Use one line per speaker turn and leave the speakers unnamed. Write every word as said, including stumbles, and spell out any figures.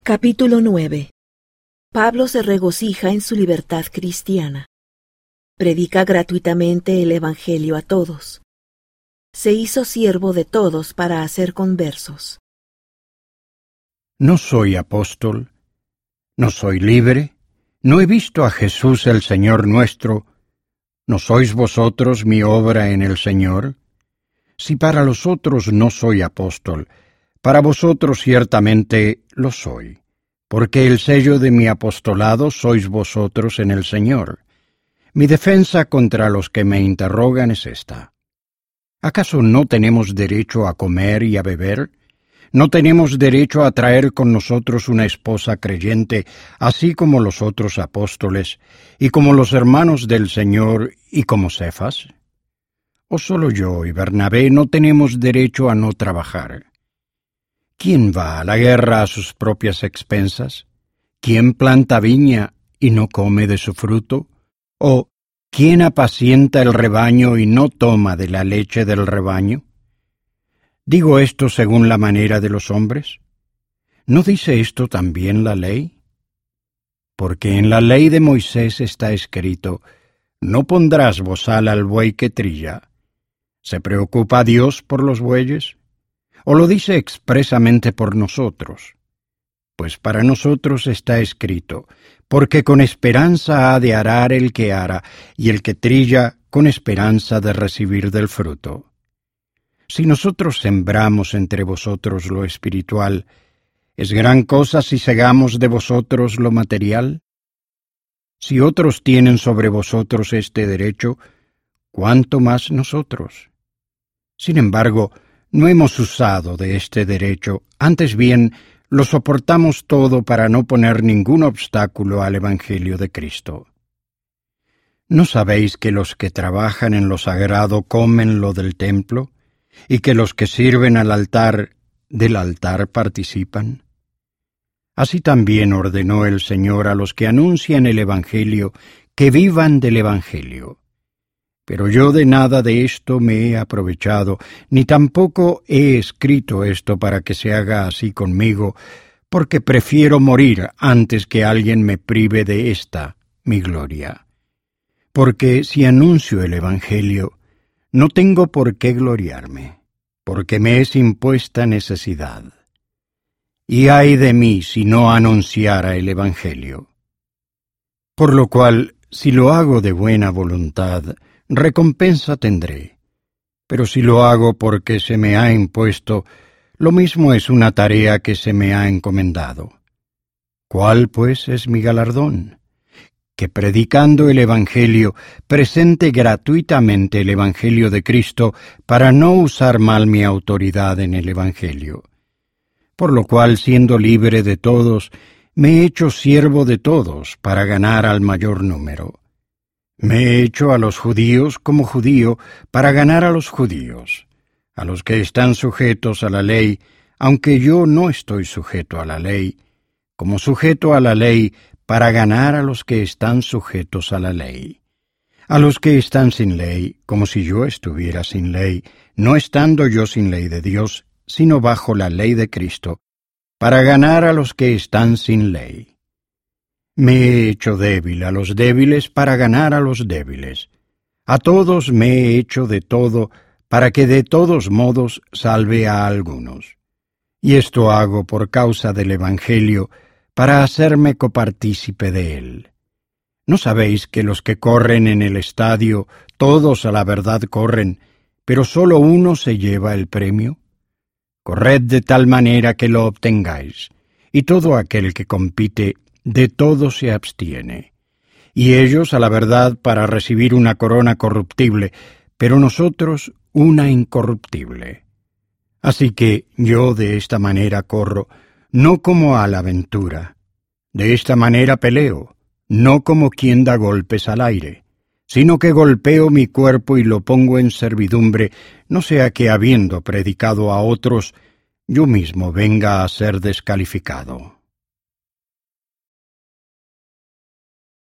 Capítulo nueve. Pablo se regocija en su libertad cristiana. Predica gratuitamente el Evangelio a todos. Se hizo siervo de todos para hacer conversos.
No soy apóstol, no soy libre, no he visto a Jesús el Señor nuestro. ¿No sois vosotros mi obra en el Señor? Si para los otros no soy apóstol, para vosotros ciertamente lo soy, porque el sello de mi apostolado sois vosotros en el Señor. Mi defensa contra los que me interrogan es esta: ¿acaso no tenemos derecho a comer y a beber? ¿No tenemos derecho a traer con nosotros una esposa creyente, así como los otros apóstoles, y como los hermanos del Señor, y como Cefas? ¿O solo yo y Bernabé no tenemos derecho a no trabajar? ¿Quién va a la guerra a sus propias expensas? ¿Quién planta viña y no come de su fruto? ¿O quién apacienta el rebaño y no toma de la leche del rebaño? ¿Digo esto según la manera de los hombres? ¿No dice esto también la ley? Porque en la ley de Moisés está escrito: no pondrás bozal al buey que trilla. ¿Se preocupa Dios por los bueyes? ¿O lo dice expresamente por nosotros? Pues para nosotros está escrito: porque con esperanza ha de arar el que ara, y el que trilla con esperanza de recibir del fruto. Si nosotros sembramos entre vosotros lo espiritual, ¿es gran cosa si segamos de vosotros lo material? Si otros tienen sobre vosotros este derecho, ¿cuánto más nosotros? Sin embargo, no hemos usado de este derecho, antes bien, lo soportamos todo para no poner ningún obstáculo al Evangelio de Cristo. ¿No sabéis que los que trabajan en lo sagrado comen lo del templo, y que los que sirven al altar del altar participan? Así también ordenó el Señor a los que anuncian el Evangelio que vivan del Evangelio. Pero yo de nada de esto me he aprovechado, ni tampoco he escrito esto para que se haga así conmigo, porque prefiero morir antes que alguien me prive de esta, mi gloria. Porque si anuncio el Evangelio, no tengo por qué gloriarme, porque me es impuesta necesidad. Y ay de mí si no anunciara el Evangelio. Por lo cual, si lo hago de buena voluntad, recompensa tendré, pero si lo hago porque se me ha impuesto, lo mismo es una tarea que se me ha encomendado. ¿Cuál, pues, es mi galardón? Que predicando el Evangelio, presente gratuitamente el Evangelio de Cristo, para no usar mal mi autoridad en el Evangelio. Por lo cual, siendo libre de todos, me he hecho siervo de todos, para ganar al mayor número. Me he hecho a los judíos como judío para ganar a los judíos, a los que están sujetos a la ley, aunque yo no estoy sujeto a la ley, como sujeto a la ley para ganar a los que están sujetos a la ley, a los que están sin ley, como si yo estuviera sin ley, no estando yo sin ley de Dios, sino bajo la ley de Cristo, para ganar a los que están sin ley. Me he hecho débil a los débiles para ganar a los débiles. A todos me he hecho de todo, para que de todos modos salve a algunos. Y esto hago por causa del Evangelio, para hacerme copartícipe de él. ¿No sabéis que los que corren en el estadio, todos a la verdad corren, pero sólo uno se lleva el premio? Corred de tal manera que lo obtengáis, y todo aquel que compite, de todo se abstiene. Y ellos a la verdad para recibir una corona corruptible, pero nosotros una incorruptible. Así que yo de esta manera corro, no como a la aventura. De esta manera peleo, no como quien da golpes al aire, sino que golpeo mi cuerpo y lo pongo en servidumbre, no sea que habiendo predicado a otros, yo mismo venga a ser descalificado.